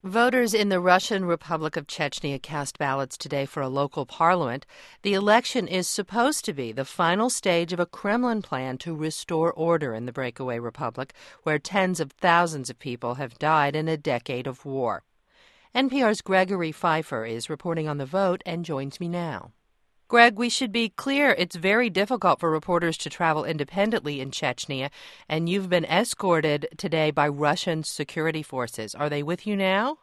Voters in the Russian Republic of Chechnya cast ballots today for a local parliament. The election is supposed to be the final stage of a Kremlin plan to restore order in the breakaway republic, where tens of thousands of people have died in a decade of war. NPR's Gregory Pfeiffer is reporting on the vote and joins me now. Greg, we should be clear, it's very difficult for reporters to travel independently in Chechnya, and you've been escorted today by Russian security forces. Are they with you now?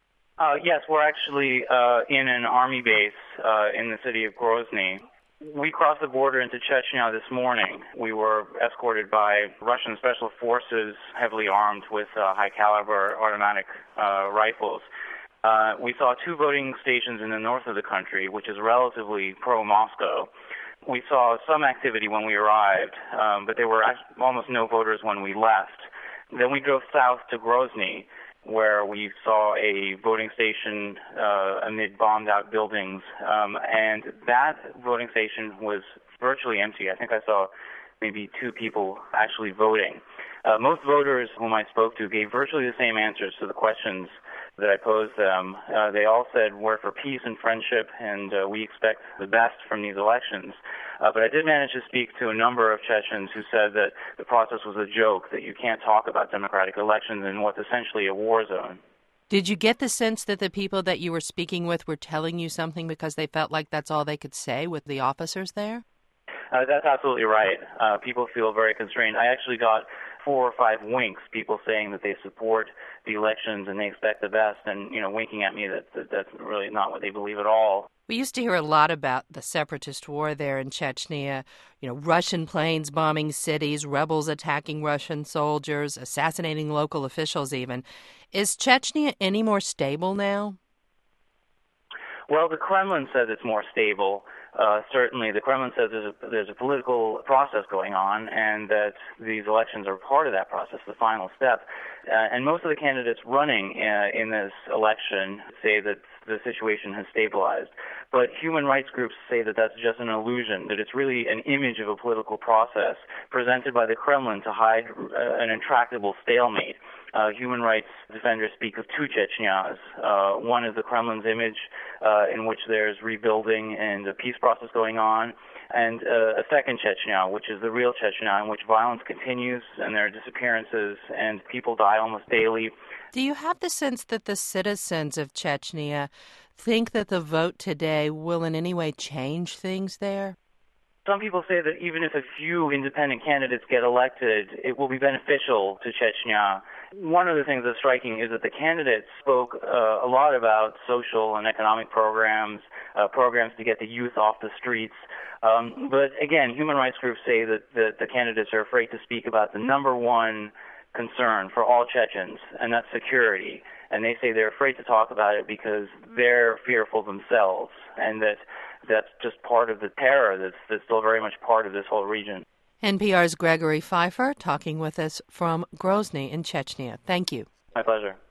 Yes, we're actually in an army base in the city of Grozny. We crossed the border into Chechnya this morning. We were escorted by Russian special forces, heavily armed with high-caliber automatic rifles. We saw two voting stations in the north of the country, which is relatively pro-Moscow. We saw some activity when we arrived, but there were almost no voters when we left. Then we drove south to Grozny, where we saw a voting station amid bombed-out buildings, and that voting station was virtually empty. I think I saw maybe two people actually voting. Most voters whom I spoke to gave virtually the same answers to the questions that I posed them. They all said we're for peace and friendship, and we expect the best from these elections. But I did manage to speak to a number of Chechens who said that the process was a joke, that you can't talk about democratic elections in what's essentially a war zone. Did you get the sense that the people that you were speaking with were telling you something because they felt like that's all they could say with the officers there? That's absolutely right. People feel very constrained. I actually got 4 or 5 winks, people saying that they support the elections and they expect the best, and winking at me that that's really not what they believe at all. We used to hear a lot about the separatist war there in Chechnya, Russian planes bombing cities, rebels attacking Russian soldiers, assassinating local officials even. Is Chechnya any more stable now? Well, the Kremlin says it's more stable. Certainly, the Kremlin says there's a political process going on, and that these elections are part of that process, the final step. And most of the candidates running in this election say that the situation has stabilized. But human rights groups say that that's just an illusion, that it's really an image of a political process presented by the Kremlin to hide an intractable stalemate. Human rights defenders speak of two Chechenyas. One is the Kremlin's image in which there's rebuilding and a peace process going on, and a second Chechnya, which is the real Chechnya, in which violence continues and there are disappearances and people die almost daily. Do you have the sense that the citizens of Chechnya think that the vote today will in any way change things there? Some people say that even if a few independent candidates get elected, it will be beneficial to Chechnya. One of the things that's striking is that the candidates spoke a lot about social and economic programs, programs to get the youth off the streets. But again, human rights groups say that the candidates are afraid to speak about the number one concern for all Chechens, and that's security. And they say they're afraid to talk about it because they're fearful themselves, and that's just part of the terror that's still very much part of this whole region. NPR's Gregory Pfeiffer talking with us from Grozny in Chechnya. Thank you. My pleasure.